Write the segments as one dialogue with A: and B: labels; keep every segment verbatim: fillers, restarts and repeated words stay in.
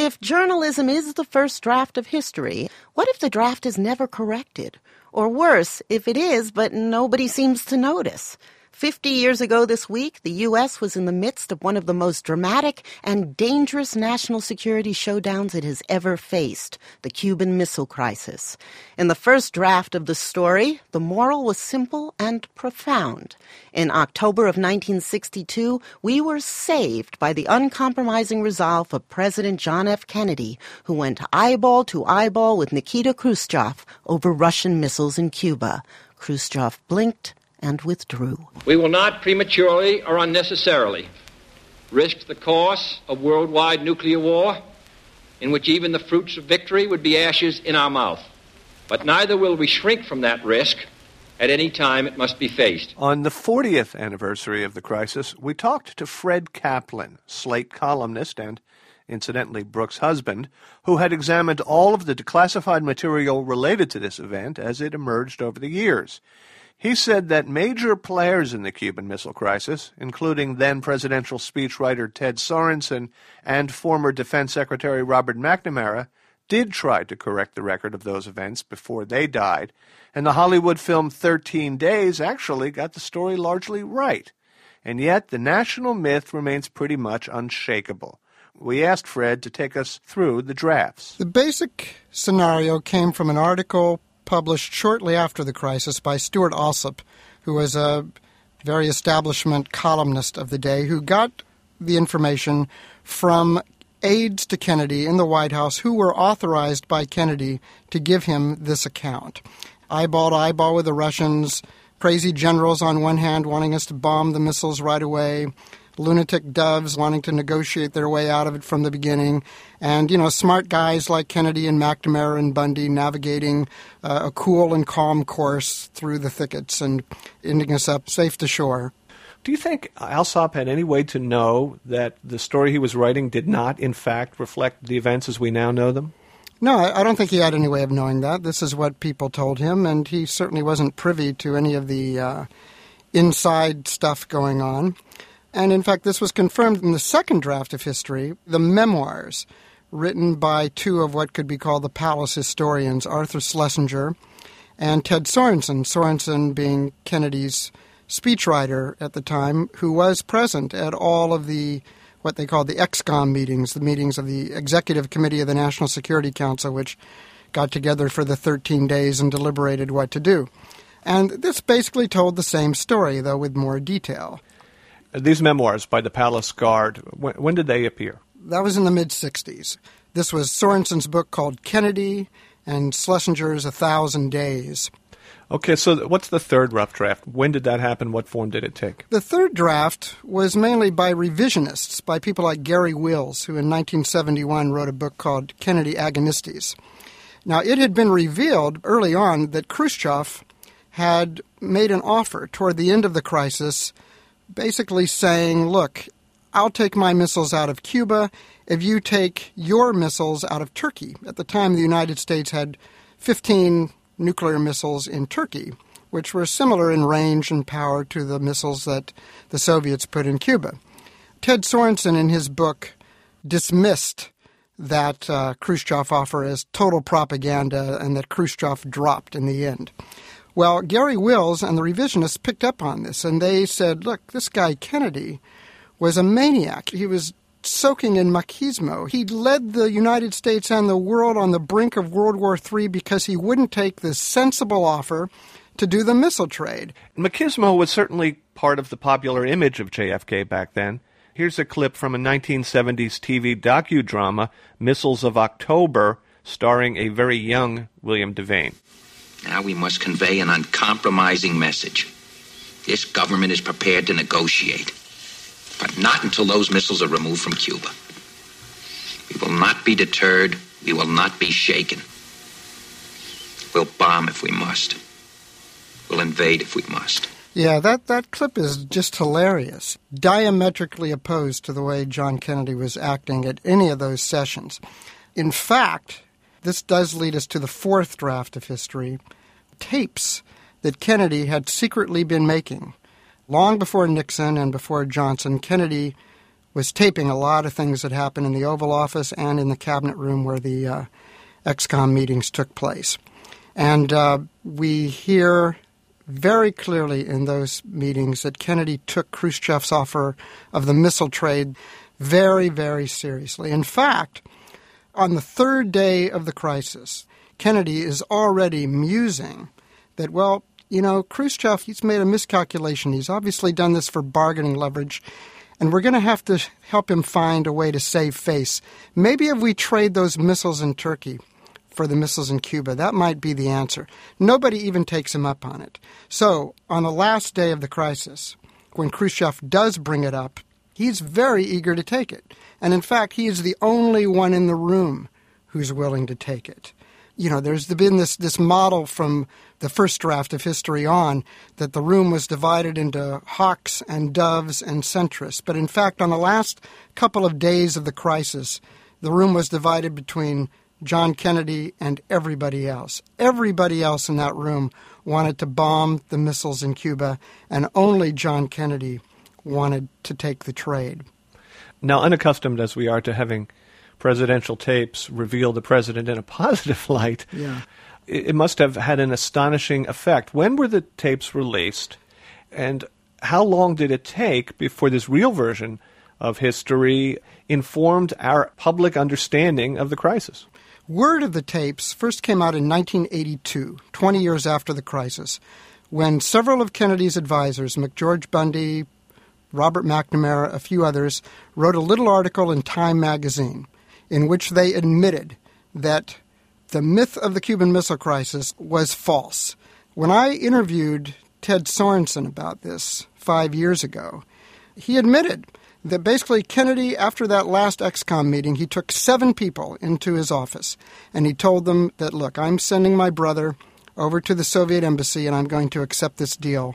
A: if journalism is the first draft of history, what if the draft is never corrected? Or worse, if it is, but nobody seems to notice? Fifty years ago this week, the U S was in the midst of one of the most dramatic and dangerous national security showdowns it has ever faced, the Cuban Missile Crisis. In the first draft of the story, the moral was simple and profound. In October of nineteen sixty-two, we were saved by the uncompromising resolve of President John F. Kennedy, who went eyeball to eyeball with Nikita Khrushchev over Russian missiles in Cuba. Khrushchev blinked and withdrew.
B: We will not prematurely or unnecessarily risk the course of worldwide nuclear war, in which even the fruits of victory would be ashes in our mouth. But neither will we shrink from that risk at any time it must be faced.
C: On the fortieth anniversary of the crisis, we talked to Fred Kaplan, Slate columnist and, incidentally, Brooks' husband, who had examined all of the declassified material related to this event as it emerged over the years. He said that major players in the Cuban Missile Crisis, including then-presidential speechwriter Ted Sorensen and former Defense Secretary Robert McNamara, did try to correct the record of those events before they died, and the Hollywood film thirteen days actually got the story largely right. And yet the national myth remains pretty much unshakable. We asked Fred to take us through the drafts.
D: The basic scenario came from an article published shortly after the crisis by Stuart Alsop, who was a very establishment columnist of the day, who got the information from aides to Kennedy in the White House who were authorized by Kennedy to give him this account. Eyeball to eyeball with the Russians, crazy generals on one hand wanting us to bomb the missiles right away, lunatic doves wanting to negotiate their way out of it from the beginning, and, you know, smart guys like Kennedy and McNamara and Bundy navigating uh, a cool and calm course through the thickets and ending us up safe to shore.
C: Do you think Alsop had any way to know that the story he was writing did not, in fact, reflect the events as we now know them?
D: No, I don't think he had any way of knowing that. This is what people told him, and he certainly wasn't privy to any of the uh, inside stuff going on. And in fact, this was confirmed in the second draft of history, the memoirs written by two of what could be called the palace historians, Arthur Schlesinger and Ted Sorensen, Sorensen being Kennedy's speechwriter at the time, who was present at all of the, what they called the X COM meetings, the meetings of the Executive Committee of the National Security Council, which got together for the thirteen days and deliberated what to do. And this basically told the same story, though with more detail.
C: These memoirs by the Palace Guard, when, when did they appear?
D: That was in the mid-sixties. This was Sorensen's book called Kennedy and Schlesinger's A Thousand Days.
C: Okay, so what's the third rough draft? When did that happen? What form did it take?
D: The third draft was mainly by revisionists, by people like Gary Wills, who in nineteen seventy-one wrote a book called Kennedy Agonistes. Now, it had been revealed early on that Khrushchev had made an offer toward the end of the crisis, basically saying, look, I'll take my missiles out of Cuba if you take your missiles out of Turkey. At the time, the United States had fifteen nuclear missiles in Turkey, which were similar in range and power to the missiles that the Soviets put in Cuba. Ted Sorensen, in his book, dismissed that uh, Khrushchev offer as total propaganda and that Khrushchev dropped in the end. Well, Gary Wills and the revisionists picked up on this, and they said, look, this guy Kennedy was a maniac. He was soaking in machismo. He led the United States and the world on the brink of World War Three because he wouldn't take this sensible offer to do the missile trade.
C: Machismo was certainly part of the popular image of J F K back then. Here's a clip from a nineteen seventies T V docudrama, Missiles of October, starring a very young William Devane.
E: Now we must convey an uncompromising message. This government is prepared to negotiate, but not until those missiles are removed from Cuba. We will not be deterred. We will not be shaken. We'll bomb if we must. We'll invade if we must.
D: Yeah, that, that clip is just hilarious, diametrically opposed to the way John Kennedy was acting at any of those sessions. In fact, this does lead us to the fourth draft of history, tapes that Kennedy had secretly been making. Long before Nixon and before Johnson, Kennedy was taping a lot of things that happened in the Oval Office and in the cabinet room where the uh, X COM meetings took place. And uh, we hear very clearly in those meetings that Kennedy took Khrushchev's offer of the missile trade very, very seriously. In fact, on the third day of the crisis, Kennedy is already musing that, well, you know, Khrushchev, he's made a miscalculation. He's obviously done this for bargaining leverage, and we're going to have to help him find a way to save face. Maybe if we trade those missiles in Turkey for the missiles in Cuba, that might be the answer. Nobody even takes him up on it. So, on the last day of the crisis, when Khrushchev does bring it up, he's very eager to take it. And in fact, he is the only one in the room who's willing to take it. You know, there's been this, this model from the first draft of history on that the room was divided into hawks and doves and centrists. But in fact, on the last couple of days of the crisis, the room was divided between John Kennedy and everybody else. Everybody else in that room wanted to bomb the missiles in Cuba, and only John Kennedy wanted to take the trade.
C: Now, unaccustomed as we are to having presidential tapes reveal the president in a positive light,
D: yeah.
C: it must have had an astonishing effect. When were the tapes released, and how long did it take before this real version of history informed our public understanding of the crisis?
D: Word of the tapes first came out in nineteen eighty-two, twenty years after the crisis, when several of Kennedy's advisors, McGeorge Bundy, Robert McNamara, a few others, wrote a little article in Time magazine in which they admitted that the myth of the Cuban Missile Crisis was false. When I interviewed Ted Sorensen about this five years ago, he admitted that basically Kennedy, after that last X COM meeting, he took seven people into his office, and he told them that, look, I'm sending my brother over to the Soviet embassy, and I'm going to accept this deal,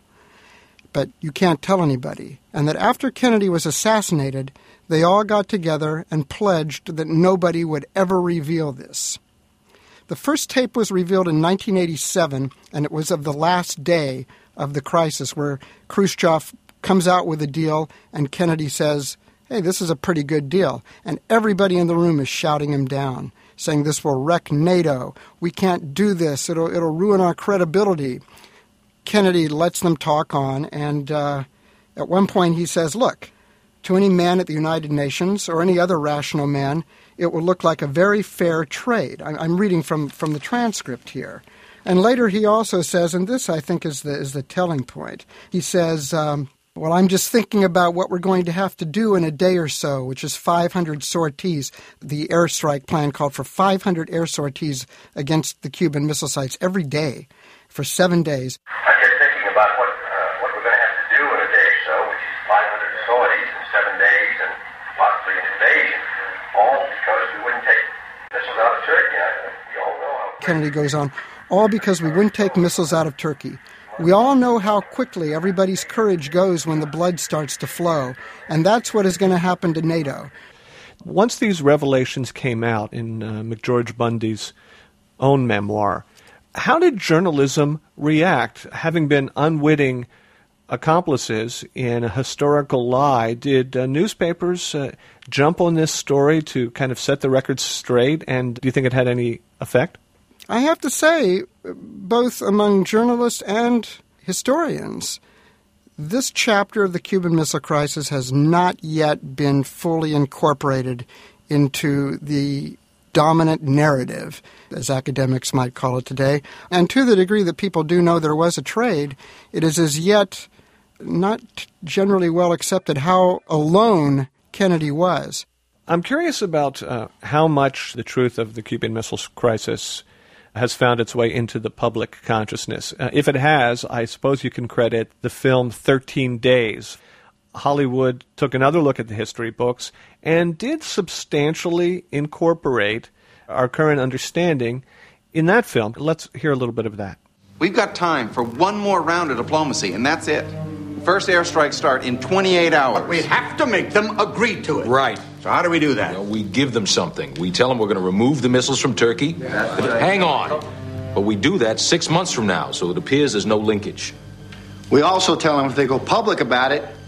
D: but you can't tell anybody. And that after Kennedy was assassinated, they all got together and pledged that nobody would ever reveal this. The first tape was revealed in nineteen eighty-seven, and it was of the last day of the crisis, where Khrushchev comes out with a deal, and Kennedy says, hey, this is a pretty good deal. And everybody in the room is shouting him down, saying this will wreck NATO. We can't do this. It'll, it'll ruin our credibility. Kennedy lets them talk on, and uh, at one point he says, look, to any man at the United Nations or any other rational man, it will look like a very fair trade. I'm reading from, from the transcript here. And later he also says, and this I think is the, is the telling point, he says, um, well, I'm just thinking about what we're going to have to do in a day or so, which is five hundred sorties. The airstrike plan called for five hundred air sorties against the Cuban missile sites every day for seven days.
F: I'm just thinking about what uh, what we're going to have to do in a day or so, which is five hundred sorties in seven days and possibly an invasion, all because we wouldn't take missiles out of Turkey. I, we all know how...
D: Kennedy goes on, all because we wouldn't take missiles out of Turkey. We all know how quickly everybody's courage goes when the blood starts to flow, and that's what is going to happen to NATO.
C: Once these revelations came out in uh, McGeorge Bundy's own memoir, how did journalism react? Having been unwitting accomplices in a historical lie, did uh, newspapers uh, jump on this story to kind of set the record straight, and do you think it had any effect?
D: I have to say, both among journalists and historians, this chapter of the Cuban Missile Crisis has not yet been fully incorporated into the dominant narrative, as academics might call it today. And to the degree that people do know there was a trade, it is as yet not generally well accepted how alone Kennedy was.
C: I'm curious about uh, how much the truth of the Cuban Missile Crisis has found its way into the public consciousness. Uh, if it has, I suppose you can credit the film thirteen days. Hollywood took another look at the history books and did substantially incorporate our current understanding in that film. Let's hear a little bit of that.
G: We've got time for one more round of diplomacy, and that's it. First airstrikes start in twenty-eight hours.
H: But we have to make them agree to it.
E: Right.
H: So how do we do that?
I: You know, we give them something. We tell them we're going to remove the missiles from Turkey. But hang on. But we do that six months from now, so it appears there's no linkage.
H: We also tell them if they go public about it,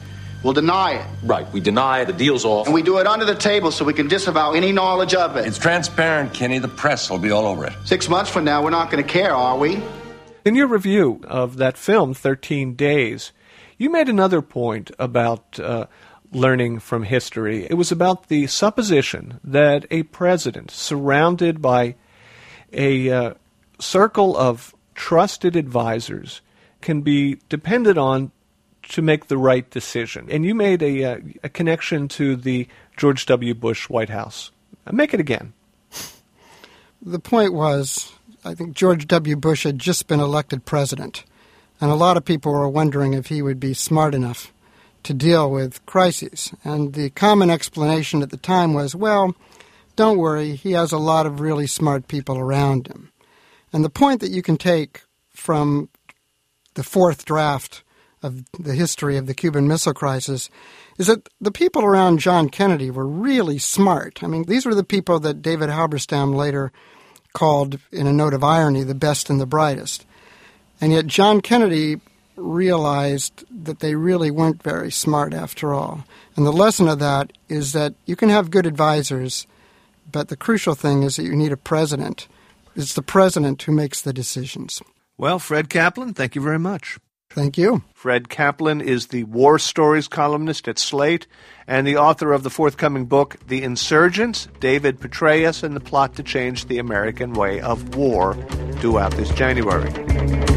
J: We'll deny it.
I: Right, we deny the deal's off.
J: And we do it under the table so we can disavow any knowledge of it.
K: It's transparent, Kenny. The press will be all over it.
J: Six months from now, we're not going to care, are we?
C: In your review of that film, thirteen days, you made another point about uh, learning from history. It was about the supposition that a president surrounded by a uh, circle of trusted advisors can be depended on to make the right decision. And you made a, uh, a connection to the George W. Bush White House. Make it again.
D: The point was, I think George W. Bush had just been elected president, and a lot of people were wondering if he would be smart enough to deal with crises. And the common explanation at the time was, well, don't worry, he has a lot of really smart people around him. And the point that you can take from the fourth draft of the history of the Cuban Missile Crisis is that the people around John Kennedy were really smart. I mean, these were the people that David Halberstam later called, in a note of irony, the best and the brightest. And yet John Kennedy realized that they really weren't very smart after all. And the lesson of that is that you can have good advisors, but the crucial thing is that you need a president. It's the president who makes the decisions.
C: Well, Fred Kaplan, thank you very much.
D: Thank you.
C: Fred Kaplan is the War Stories columnist at Slate and the author of the forthcoming book, The Insurgents, David Petraeus and the Plot to Change the American Way of War, due out this January.